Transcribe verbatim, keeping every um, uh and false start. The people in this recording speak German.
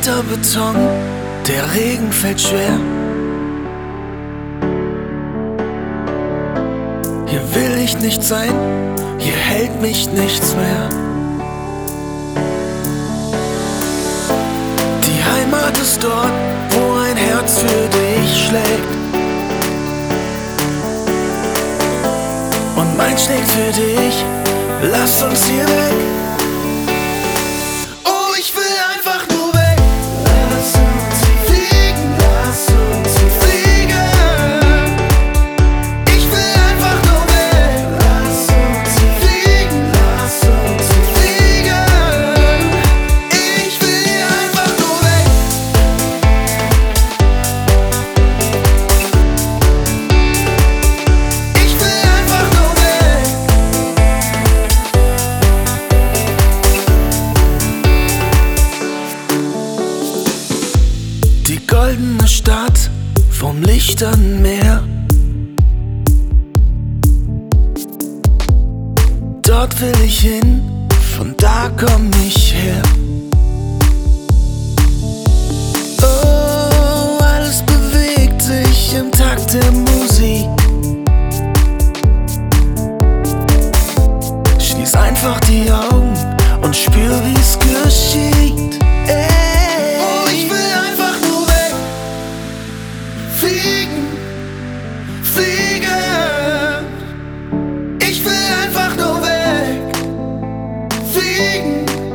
Kalter Beton, der Regen fällt schwer. Hier will ich nicht sein, hier hält mich nichts mehr. Die Heimat ist dort, wo ein Herz für dich schlägt. Und mein schlägt für dich, lass uns hier weg. Oh, ich will einfach nur weg. Lass uns fliegen, lass uns fliegen. Ich will einfach nur weg. Lass uns fliegen, lass uns fliegen. Ich will hier einfach nur weg. Ich will einfach nur weg. Die goldene Stadt vom lichtern Meer. Dort will ich hin, von da komm ich her. Oh, alles bewegt sich im Takt der Musik. Schließ einfach die Augen und spür, wie's geschieht. Ey. Oh, ich will einfach nur weg. Fliegen, fliegen. Ich will einfach nur weg. Fliegen.